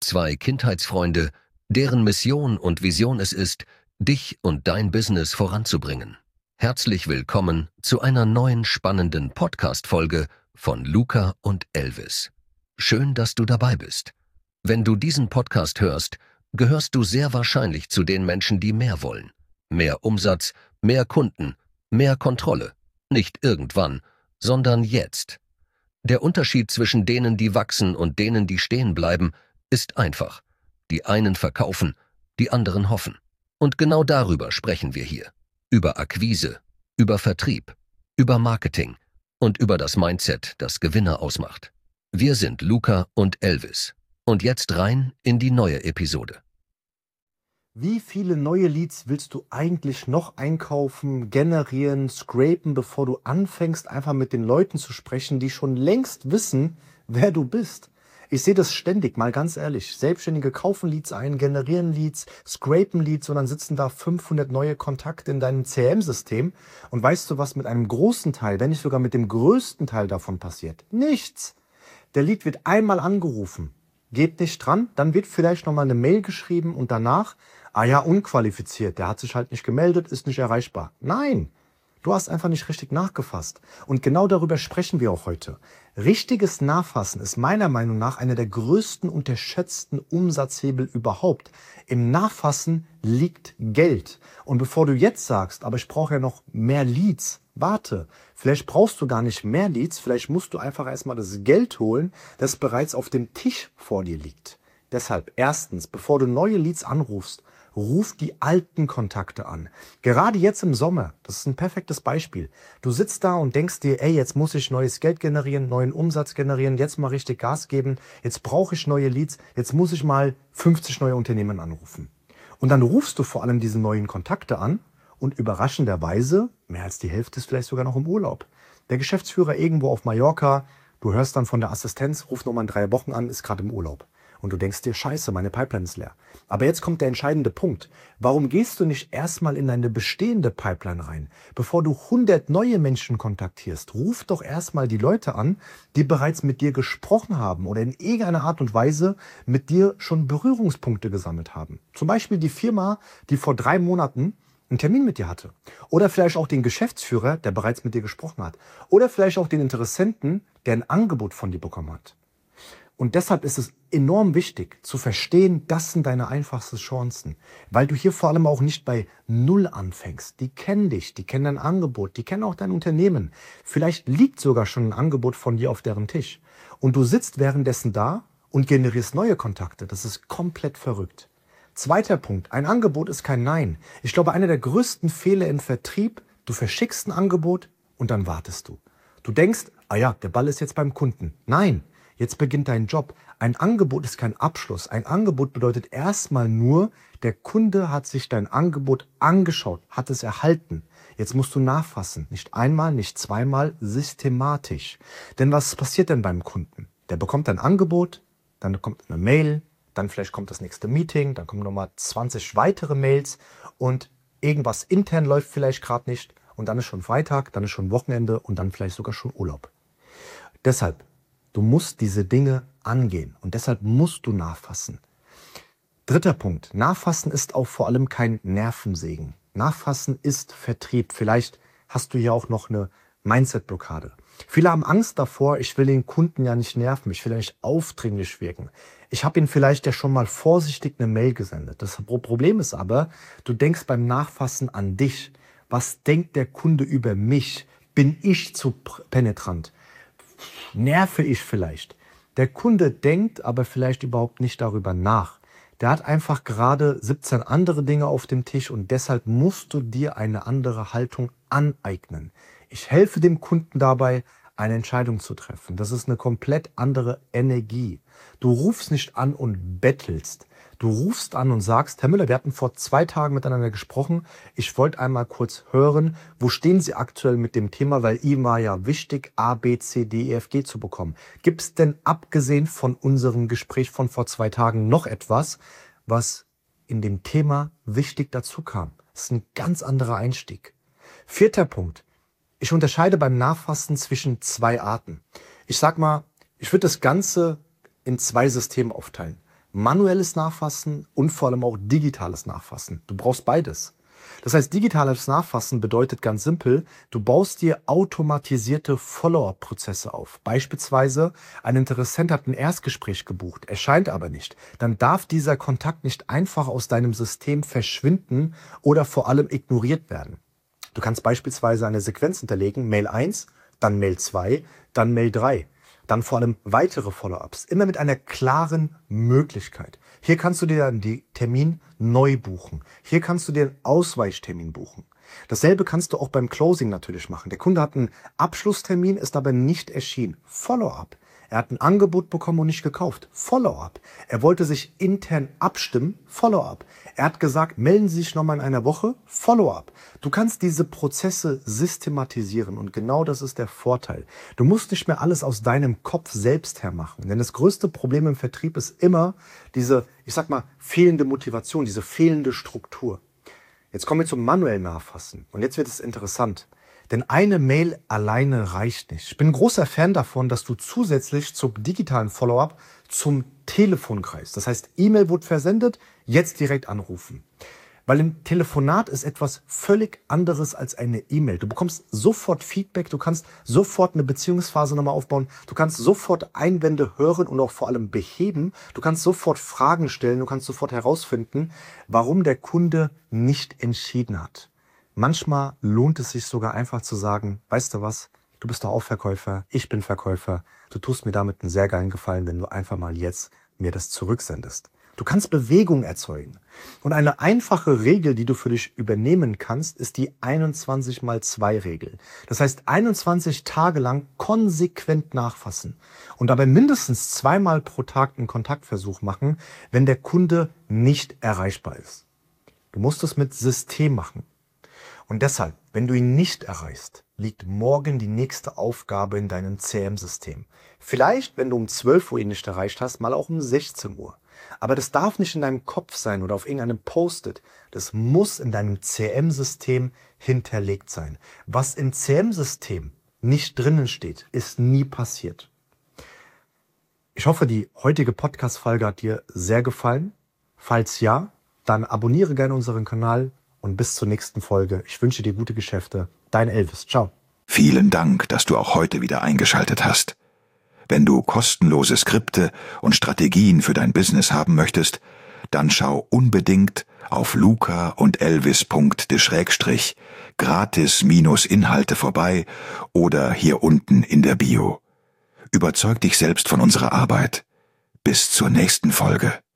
Zwei Kindheitsfreunde, deren Mission und Vision es ist, dich und dein Business voranzubringen. Herzlich willkommen zu einer neuen spannenden Podcast-Folge von Luca und Elvis. Schön, dass du dabei bist. Wenn du diesen Podcast hörst, gehörst du sehr wahrscheinlich zu den Menschen, die mehr wollen. Mehr Umsatz, mehr Kunden, mehr Kontrolle. Nicht irgendwann, sondern jetzt. Der Unterschied zwischen denen, die wachsen und denen, die stehen bleiben, ist einfach. Die einen verkaufen, die anderen hoffen. Und genau darüber sprechen wir hier. Über Akquise, über Vertrieb, über Marketing und über das Mindset, das Gewinner ausmacht. Wir sind Luca und Elvis. Und jetzt rein in die neue Episode. Wie viele neue Leads willst du eigentlich noch einkaufen, generieren, scrapen, bevor du anfängst, einfach mit den Leuten zu sprechen, die schon längst wissen, wer du bist? Ich sehe das ständig, mal ganz ehrlich. Selbstständige kaufen Leads ein, generieren Leads, scrapen Leads und dann sitzen da 500 neue Kontakte in deinem CRM-System. Und weißt du, was mit einem großen Teil, wenn nicht sogar mit dem größten Teil davon passiert? Nichts. Der Lead wird einmal angerufen, geht nicht dran, dann wird vielleicht nochmal eine Mail geschrieben und danach, unqualifiziert, der hat sich halt nicht gemeldet, ist nicht erreichbar. Nein, du hast einfach nicht richtig nachgefasst. Und genau darüber sprechen wir auch heute. Richtiges Nachfassen ist meiner Meinung nach einer der größten unterschätzten Umsatzhebel überhaupt. Im Nachfassen liegt Geld. Und bevor du jetzt sagst, aber ich brauche ja noch mehr Leads, warte, vielleicht brauchst du gar nicht mehr Leads, vielleicht musst du einfach erstmal das Geld holen, das bereits auf dem Tisch vor dir liegt. Deshalb erstens, bevor du neue Leads anrufst, ruf die alten Kontakte an. Gerade jetzt im Sommer, das ist ein perfektes Beispiel. Du sitzt da und denkst dir, jetzt muss ich neues Geld generieren, neuen Umsatz generieren, jetzt mal richtig Gas geben, jetzt brauche ich neue Leads, jetzt muss ich mal 50 neue Unternehmen anrufen. Und dann rufst du vor allem diese neuen Kontakte an und überraschenderweise, mehr als die Hälfte ist vielleicht sogar noch im Urlaub. Der Geschäftsführer irgendwo auf Mallorca, du hörst dann von der Assistenz, ruf nochmal in 3 Wochen an, ist gerade im Urlaub. Und du denkst dir, scheiße, meine Pipeline ist leer. Aber jetzt kommt der entscheidende Punkt. Warum gehst du nicht erstmal in deine bestehende Pipeline rein? Bevor du 100 neue Menschen kontaktierst, ruf doch erstmal die Leute an, die bereits mit dir gesprochen haben oder in irgendeiner Art und Weise mit dir schon Berührungspunkte gesammelt haben. Zum Beispiel die Firma, die vor 3 Monaten einen Termin mit dir hatte. Oder vielleicht auch den Geschäftsführer, der bereits mit dir gesprochen hat. Oder vielleicht auch den Interessenten, der ein Angebot von dir bekommen hat. Und deshalb ist es enorm wichtig zu verstehen, das sind deine einfachsten Chancen. Weil du hier vor allem auch nicht bei Null anfängst. Die kennen dich, die kennen dein Angebot, die kennen auch dein Unternehmen. Vielleicht liegt sogar schon ein Angebot von dir auf deren Tisch. Und du sitzt währenddessen da und generierst neue Kontakte. Das ist komplett verrückt. Zweiter Punkt, ein Angebot ist kein Nein. Ich glaube, einer der größten Fehler im Vertrieb, du verschickst ein Angebot und dann wartest du. Du denkst, der Ball ist jetzt beim Kunden. Nein. Jetzt beginnt dein Job. Ein Angebot ist kein Abschluss. Ein Angebot bedeutet erstmal nur, der Kunde hat sich dein Angebot angeschaut, hat es erhalten. Jetzt musst du nachfassen. Nicht einmal, nicht zweimal, systematisch. Denn was passiert denn beim Kunden? Der bekommt ein Angebot, dann kommt eine Mail, dann vielleicht kommt das nächste Meeting, dann kommen nochmal 20 weitere Mails und irgendwas intern läuft vielleicht gerade nicht und dann ist schon Freitag, dann ist schon Wochenende und dann vielleicht sogar schon Urlaub. Deshalb, du musst diese Dinge angehen und deshalb musst du nachfassen. Dritter Punkt. Nachfassen ist auch vor allem kein Nervensägen. Nachfassen ist Vertrieb. Vielleicht hast du ja auch noch eine Mindset-Blockade. Viele haben Angst davor, ich will den Kunden ja nicht nerven, ich will ja nicht aufdringlich wirken. Ich habe ihm vielleicht ja schon mal vorsichtig eine Mail gesendet. Das Problem ist aber, du denkst beim Nachfassen an dich. Was denkt der Kunde über mich? Bin ich zu penetrant? Nerve ich vielleicht? Der Kunde denkt aber vielleicht überhaupt nicht darüber nach. Der hat einfach gerade 17 andere Dinge auf dem Tisch und deshalb musst du dir eine andere Haltung aneignen. Ich helfe dem Kunden dabei, eine Entscheidung zu treffen. Das ist eine komplett andere Energie. Du rufst nicht an und bettelst. Du rufst an und sagst, Herr Müller, wir hatten vor 2 Tagen miteinander gesprochen. Ich wollte einmal kurz hören, wo stehen Sie aktuell mit dem Thema, weil ihm war ja wichtig, A, B, C, D, E, F, G zu bekommen. Gibt es denn abgesehen von unserem Gespräch von vor 2 Tagen noch etwas, was in dem Thema wichtig dazu kam? Das ist ein ganz anderer Einstieg. 4. Punkt. Ich unterscheide beim Nachfassen zwischen 2 Arten. Ich sag mal, ich würde das Ganze in 2 Systeme aufteilen. Manuelles Nachfassen und vor allem auch digitales Nachfassen. Du brauchst beides. Das heißt, digitales Nachfassen bedeutet ganz simpel, du baust dir automatisierte Follow-up-Prozesse auf. Beispielsweise, ein Interessent hat ein Erstgespräch gebucht, erscheint aber nicht. Dann darf dieser Kontakt nicht einfach aus deinem System verschwinden oder vor allem ignoriert werden. Du kannst beispielsweise eine Sequenz hinterlegen, Mail 1, dann Mail 2, dann Mail 3. Dann vor allem weitere Follow-ups, immer mit einer klaren Möglichkeit. Hier kannst du dir dann den Termin neu buchen. Hier kannst du dir einen Ausweichtermin buchen. Dasselbe kannst du auch beim Closing natürlich machen. Der Kunde hat einen Abschlusstermin, ist aber nicht erschienen. Follow-up. Er hat ein Angebot bekommen und nicht gekauft. Follow-up. Er wollte sich intern abstimmen. Follow-up. Er hat gesagt, melden Sie sich nochmal in einer Woche. Follow-up. Du kannst diese Prozesse systematisieren und genau das ist der Vorteil. Du musst nicht mehr alles aus deinem Kopf selbst her machen. Denn das größte Problem im Vertrieb ist immer diese, ich sag mal, fehlende Motivation, diese fehlende Struktur. Jetzt kommen wir zum manuellen Nachfassen. Und jetzt wird es interessant. Denn eine Mail alleine reicht nicht. Ich bin ein großer Fan davon, dass du zusätzlich zum digitalen Follow-up zum Telefon greifst. Das heißt, E-Mail wurde versendet, jetzt direkt anrufen. Weil ein Telefonat ist etwas völlig anderes als eine E-Mail. Du bekommst sofort Feedback, du kannst sofort eine Beziehungsphase nochmal aufbauen, du kannst sofort Einwände hören und auch vor allem beheben, du kannst sofort Fragen stellen, du kannst sofort herausfinden, warum der Kunde nicht entschieden hat. Manchmal lohnt es sich sogar einfach zu sagen, weißt du was, du bist doch auch Verkäufer, ich bin Verkäufer, du tust mir damit einen sehr geilen Gefallen, wenn du einfach mal jetzt mir das zurücksendest. Du kannst Bewegung erzeugen. Und eine einfache Regel, die du für dich übernehmen kannst, ist die 21x2-Regel. Das heißt, 21 Tage lang konsequent nachfassen und dabei mindestens 2-mal pro Tag einen Kontaktversuch machen, wenn der Kunde nicht erreichbar ist. Du musst es mit System machen. Und deshalb, wenn du ihn nicht erreichst, liegt morgen die nächste Aufgabe in deinem CRM-System. Vielleicht, wenn du um 12 Uhr ihn nicht erreicht hast, mal auch um 16 Uhr. Aber das darf nicht in deinem Kopf sein oder auf irgendeinem Post-it. Das muss in deinem CRM-System hinterlegt sein. Was im CRM-System nicht drinnen steht, ist nie passiert. Ich hoffe, die heutige Podcast-Folge hat dir sehr gefallen. Falls ja, dann abonniere gerne unseren Kanal und bis zur nächsten Folge. Ich wünsche dir gute Geschäfte. Dein Elvis. Ciao. Vielen Dank, dass du auch heute wieder eingeschaltet hast. Wenn du kostenlose Skripte und Strategien für dein Business haben möchtest, dann schau unbedingt auf luca.elvis.de/gratis-Inhalte vorbei oder hier unten in der Bio. Überzeug dich selbst von unserer Arbeit. Bis zur nächsten Folge.